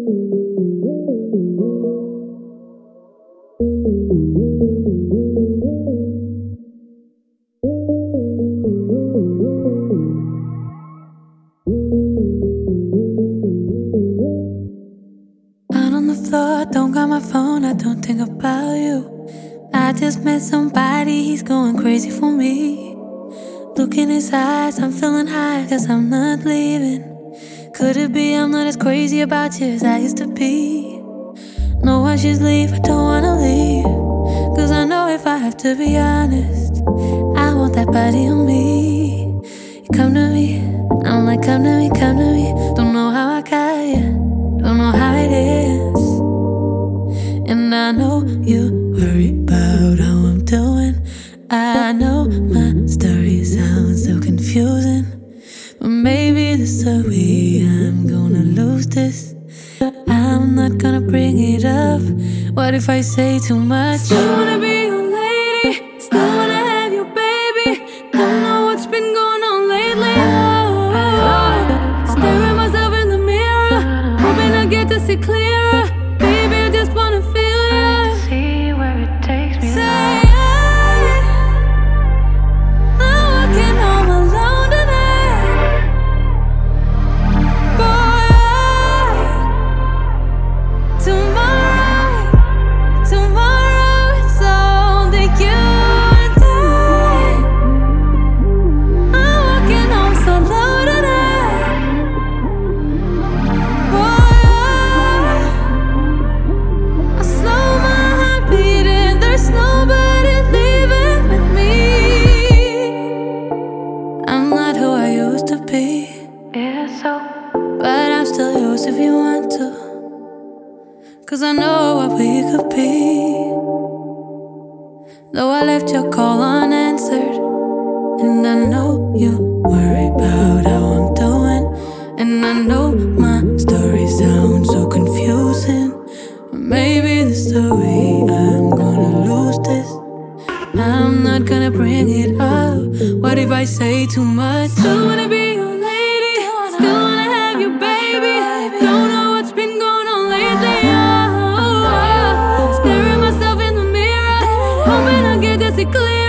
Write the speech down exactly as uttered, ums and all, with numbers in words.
Out on the floor, don't got my phone, I don't think about you. I just met somebody, he's going crazy for me. Look in his eyes, I'm feeling high, cause I'm not leaving. Could it be I'm not as crazy about you as I used to be? No, I should leave, I don't wanna leave, cause I know if I have to be honest, I want that body on me. You come to me, I'm like come to me, come to me. Don't know how I got you, don't know how it is. And I know you worry about how I'm doing. I know my story sounds so confusing, but maybe this is the way I'm gonna lose this. I'm not gonna bring it up. What if I say too much? Still wanna be your lady, still wanna have your baby. Don't know what's been going on lately. Oh, oh, oh. Staring myself in the mirror, hoping I get to see clearer. Baby, I just wanna feel you, see where it takes me. Say if you want to, cause I know what we could be. Though I left your call unanswered, and I know you worry about how I'm doing, and I know my story sounds so confusing, but maybe this is the way I'm gonna lose this. I'm not gonna bring it up. What if I say too much? Still wanna be your lady, still wanna have your baby. Don't know what's been going on lately. Oh, oh, oh. Staring myself in the mirror, hoping I get to see clear.